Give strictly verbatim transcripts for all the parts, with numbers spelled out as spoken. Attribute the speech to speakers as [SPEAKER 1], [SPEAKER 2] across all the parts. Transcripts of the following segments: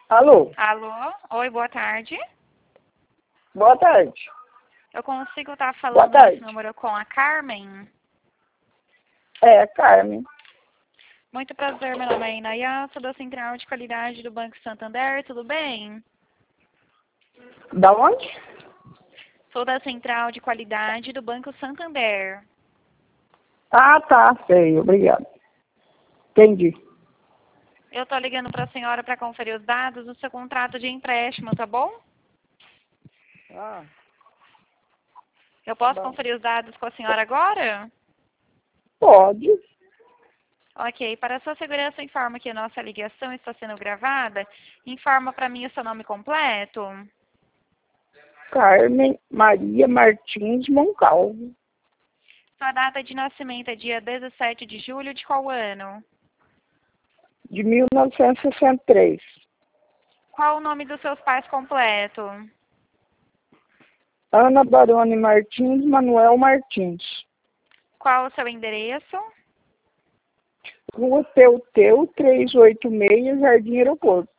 [SPEAKER 1] Alô?
[SPEAKER 2] Alô? Oi, boa tarde.
[SPEAKER 1] Boa tarde.
[SPEAKER 2] Eu consigo estar
[SPEAKER 1] Boa
[SPEAKER 2] falando
[SPEAKER 1] tarde.
[SPEAKER 2] esse número com a Carmen?
[SPEAKER 1] É, Carmen.
[SPEAKER 2] Muito prazer, meu nome é Inaya, sou da Central de Qualidade do Banco Santander, tudo bem?
[SPEAKER 1] Da onde?
[SPEAKER 2] Sou da Central de Qualidade do Banco Santander.
[SPEAKER 1] Ah, tá. Sei, obrigado. Entendi.
[SPEAKER 2] Eu tô ligando para a senhora para conferir os dados do seu contrato de empréstimo, tá bom?
[SPEAKER 1] Ah,
[SPEAKER 2] Eu posso
[SPEAKER 1] bom.
[SPEAKER 2] conferir os dados com a senhora agora?
[SPEAKER 1] Pode.
[SPEAKER 2] Ok, para sua segurança, informa que a nossa ligação está sendo gravada. Informa para mim o seu nome completo.
[SPEAKER 1] Carmen Maria Martins Moncalvo.
[SPEAKER 2] Sua data de nascimento é dia dezessete de julho de qual ano?
[SPEAKER 1] De mil novecentos e sessenta e três.
[SPEAKER 2] Qual o nome dos seus pais completo?
[SPEAKER 1] Ana Barone Martins, Manuel Martins.
[SPEAKER 2] Qual o seu endereço?
[SPEAKER 1] Rua Teuteu, trezentos e oitenta e seis, Jardim Aeroporto.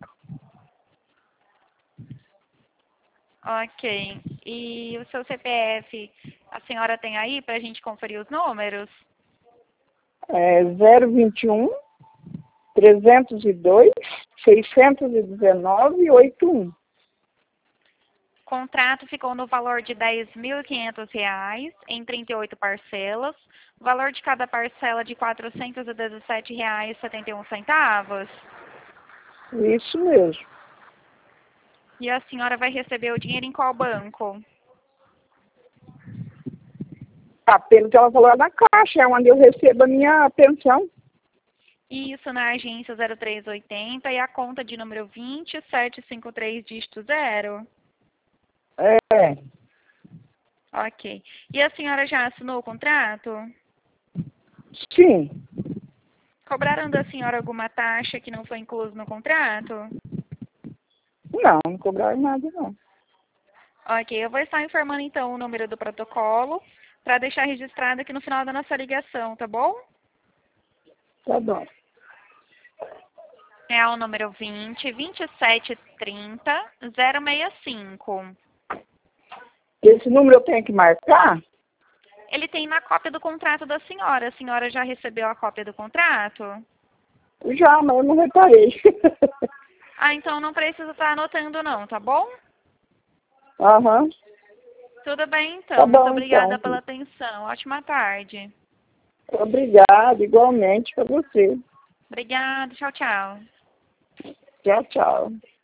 [SPEAKER 2] Ok. E o seu C P F, a senhora tem aí para a gente conferir os números?
[SPEAKER 1] É zero vinte e um, trezentos e dois, seiscentos e dezenove, oitenta e um.
[SPEAKER 2] O contrato ficou no valor de dez mil e quinhentos reais em trinta e oito parcelas. O valor de cada parcela de quatrocentos e dezessete reais e setenta e um centavos.
[SPEAKER 1] Isso mesmo.
[SPEAKER 2] E a senhora vai receber o dinheiro em qual banco?
[SPEAKER 1] Tá, pelo que ela falou, é na Caixa, é onde eu recebo a minha pensão.
[SPEAKER 2] Isso na agência zero três oitenta e a conta de número vinte sete cinquenta e três dígito zero.
[SPEAKER 1] É,
[SPEAKER 2] Ok. E a senhora já assinou o contrato?
[SPEAKER 1] sim.
[SPEAKER 2] Cobraram da senhora alguma taxa que não foi incluso no contrato?
[SPEAKER 1] Não, não cobraram nada, não.
[SPEAKER 2] Ok, eu vou estar informando então o número do protocolo para deixar registrado aqui no final da nossa ligação, tá bom?
[SPEAKER 1] Tá bom.
[SPEAKER 2] É o número vinte, vinte e sete trinta, zero seis cinco.
[SPEAKER 1] Esse número eu tenho que marcar?
[SPEAKER 2] Ele tem na cópia do contrato da senhora. A senhora já recebeu a cópia do contrato?
[SPEAKER 1] Já, mas eu não reparei.
[SPEAKER 2] Ah, então não precisa estar anotando não, tá bom?
[SPEAKER 1] Aham.
[SPEAKER 2] Tudo bem então.
[SPEAKER 1] Tá
[SPEAKER 2] Muito
[SPEAKER 1] bom,
[SPEAKER 2] obrigada
[SPEAKER 1] então.
[SPEAKER 2] pela atenção. Ótima tarde.
[SPEAKER 1] Obrigado, igualmente para você.
[SPEAKER 2] Obrigada. Tchau, tchau.
[SPEAKER 1] Tchau, tchau.